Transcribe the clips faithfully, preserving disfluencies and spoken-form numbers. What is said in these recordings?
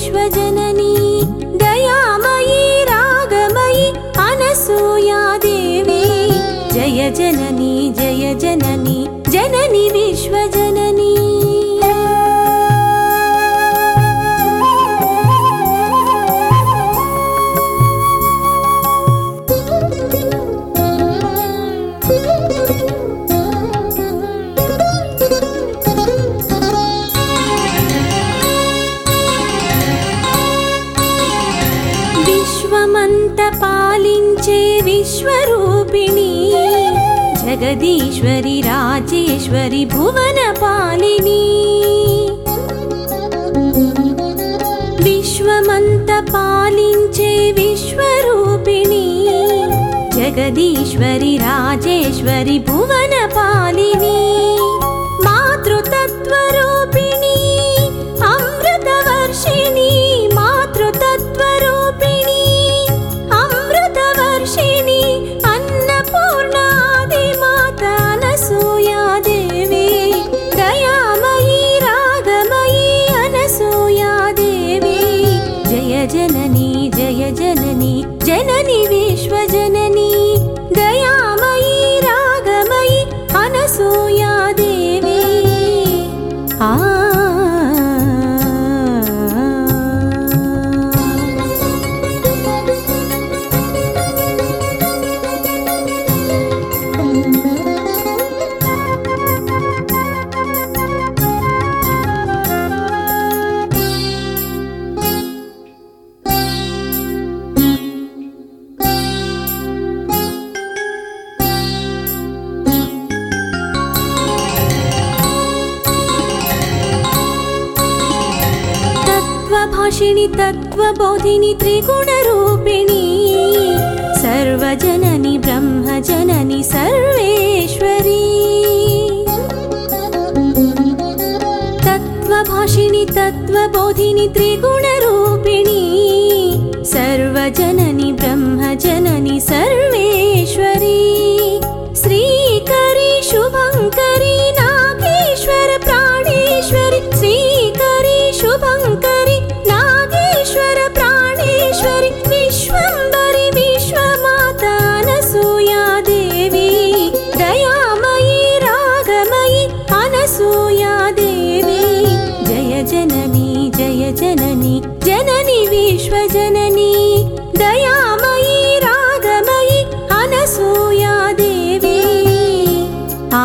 विश्वजननी दयामयी रागमयी अनसूया देवी जय जननी जय जननी जननी विश्वजननी विश्वमंत पालिंचे विश्वरूपिणी जगदीश्वरी राजेश्वरी भुवन पालिनी विश्वमंत पालिंचे विश्वरूपिणी जगदीश्वरी राजेश्वरी भुवन पालिनी मातृतत्वरूपिणी अमृतवर्षिणी मातृतत्वरूपिणी अमृतवर्षिणी अन्नपूर्णादिमाता अनसूया देवी दयामयी रागमयी अनसूया देवी जय जननी जय जननी जननी विश्वजननी दयामयी रागमयी अनसूया देवी आ भाषिणी तत्वबोधिनी त्रिगुणरूपिणी सर्वजननी ब्रह्मजननी सर्वेश्वरी तत्वभाषिणी तत्वबोधिनी त्रिगुणरूपिणी सर्वजननी ब्रह्मजननी सर्वेश्वरी श्रीकरी शुभंकरी नागेश्वर प्राणेश्वरी श्रीकरी शुभंकरी नागेश्वर प्राणेश्वरी विश्वंभरी विश्वमाता अनसूया देवी दयामयी रागमयी अनसूया देवी जय जननी जय जननी जननी विश्वजननी दयामयी रागमयी अनसूया देवी आ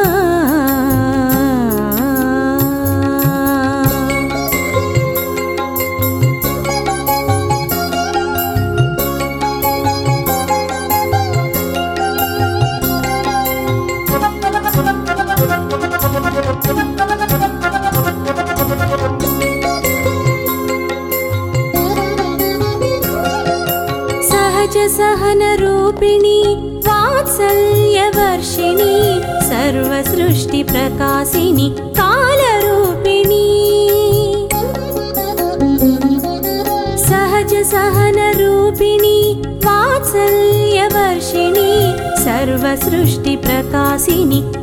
सहन रूपिणी वात्सल्यवर्षिणी सर्वसृष्टि प्रकाशिनी कालरूपिणी सहज सहन रूपिणी वात्सल्यवर्षिणी सर्वसृष्टि प्रकाशिनी